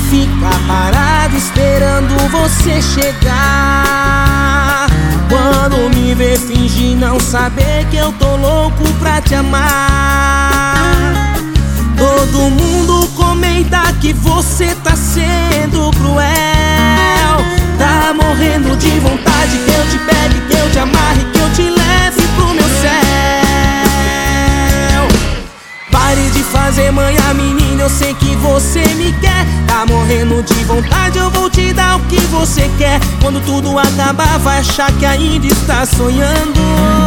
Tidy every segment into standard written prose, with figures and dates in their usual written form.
ficar parado esperando você chegar. Quando me vê fingir não saber que eu tô louco pra te amar. Todo mundo comenta que você tá sendo cruel. Tá morrendo de vontade que eu te pegue, que eu te amarre, que eu te leve pro meu céu. Pare de fazer manha, menina, eu sei que você me quer. Tá morrendo de vontade, eu vou te dar o que você quer. Quando tudo acabar vai achar que ainda está sonhando.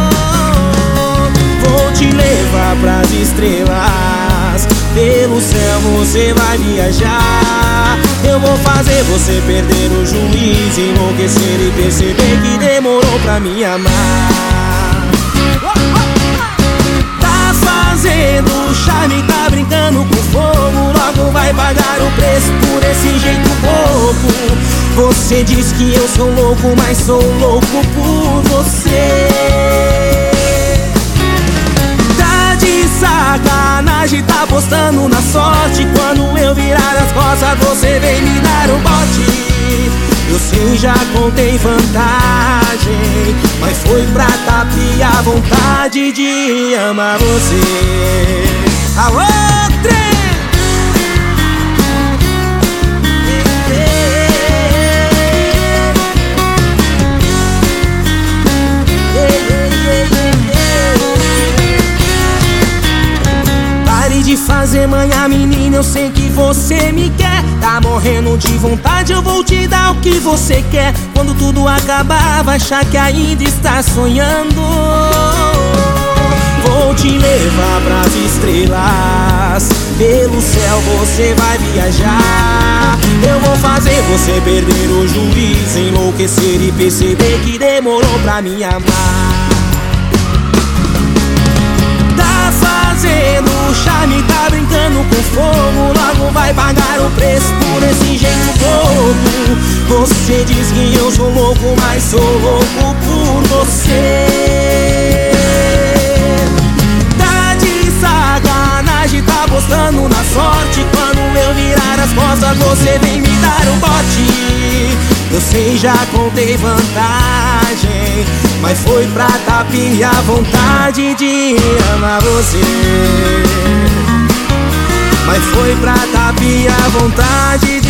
Vou te levar pras estrelas, pelo céu você vai viajar. Eu vou fazer você perder o juízo, enlouquecer e perceber que demorou pra me amar. Tá fazendo charme, tá brincando com fogo, logo vai pagar o preço por esse jeito bobo. Você diz que eu sou louco, mas sou louco por você. Sacanagem, tá apostando na sorte. Quando eu virar as costas você vem me dar um bote. Eu sei, já contei vantagem, mas foi pra tapiar a vontade de amar você. Alô, trem! De fazer manha, menina, eu sei que você me quer. Tá morrendo de vontade, eu vou te dar o que você quer. Quando tudo acabar vai achar que ainda está sonhando. Vou te levar pras estrelas, pelo céu você vai viajar. Eu vou fazer você perder o juízo, enlouquecer e perceber que demorou pra me amar. Fazendo charme, tá brincando com fogo, logo vai pagar o preço por esse jeito bobo. Você diz que eu sou louco, mas sou louco por você. Tá de sacanagem, tá apostando na sorte. Quando eu virar as costas você vem me dar um bote. Eu sei, já contei vantagem, mas foi pra tapiar a vontade de amar você. Mas foi pra tapiar a vontade de